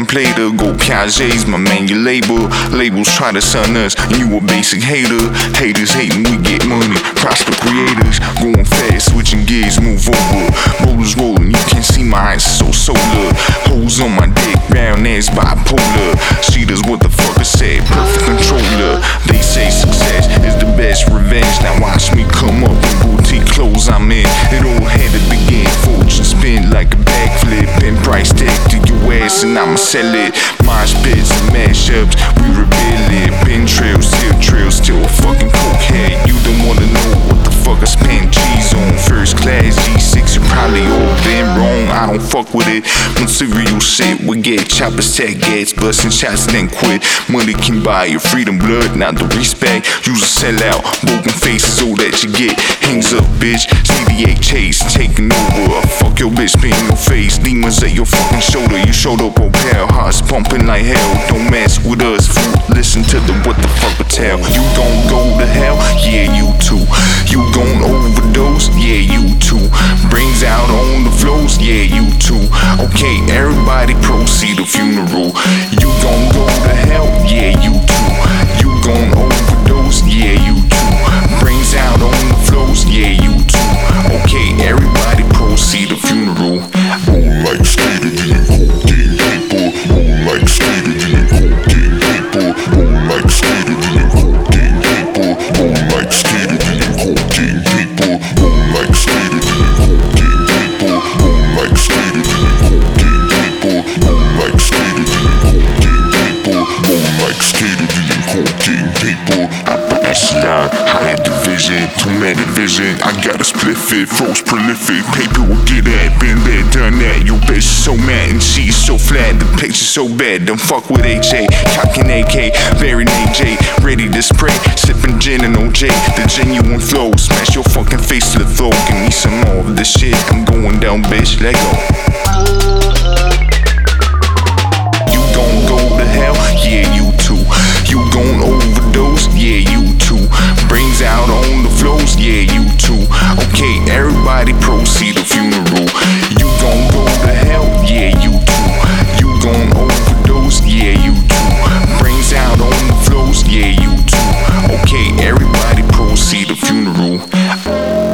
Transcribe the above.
contemplator. Go Piaget's my man, your labels try to sun us, and you a basic hater. Haters hating, we get money. Prosper creators, going fast, switching gears, move over. Rollers rolling, you can't see my eyes, so solar. Hoes on my dick, round ass bipolar. She does what the fuck I said, perfect controller. They say success is the best revenge. Now watch me come up in boutique clothes I'm in. It all had to begin, fortune spin like a backflip. And price tag to your ass and I'ma sell it. Mosh pits and mashups, we reveal it. Pin trails, still a fucking cokehead. You don't wanna know what the fuck I spent G's on. First class G6, you probably all been wrong. I don't fuck with it. When serial shit, we get choppers, tag gats, busting shots, then quit. Money can buy your freedom, blood, not the respect. Use a sellout, broken faces, all that you get. Hangs up, bitch. CDA chase, taking over. Fuck your bitch, paint your face. Demons at your fucking shoulder. You showed up on pale, hearts pumping like hell. Don't mess with us, fool. Listen to the what the fuck I tell. You gon' go to hell? Yeah, you too. You gon' overdose? Yeah, you too. Brains out on the floors? Yeah, you too. Okay, everybody proceed to funeral. You gon' go to hell? Yeah, you too. You gon' overdose? Yeah, you too. Brains out on the floors? Yeah, you too. Okay, everybody proceed to funeral. Roll like skater, then cocaine paper. Roll like skater, then cocaine paper. Roll like skater, then cocaine paper. Roll like skater, then cocaine paper. Roll like skater, then cocaine paper. Roll like skater, then cocaine paper. Roll like skater, then cocaine paper. Roll like skater, then cocaine paper. Upper echelon, higher division, traumatic vision. I got a split fit, froze prolific. Paper will get at, been there, done that. Your bitch is so mad and she's so flat. The picture's so bad, don't fuck with AJ. Cocking AK, burying AJ, ready to spray. Sipping gin and OJ, the genuine flow. Smash your fucking face to the floor. Give me some more of this shit. I'm going down, bitch, let go. You gon' go to hell? Yeah, you too. You gon' overdose? Yeah, you too. Brains out on the floors? Yeah, you too. Okay, everybody proceed to funeral. You gon' go to hell? Yeah, you too. You gon' overdose? Yeah, you too. Brains out on the floors? Yeah, you too. Okay, everybody proceed to funeral.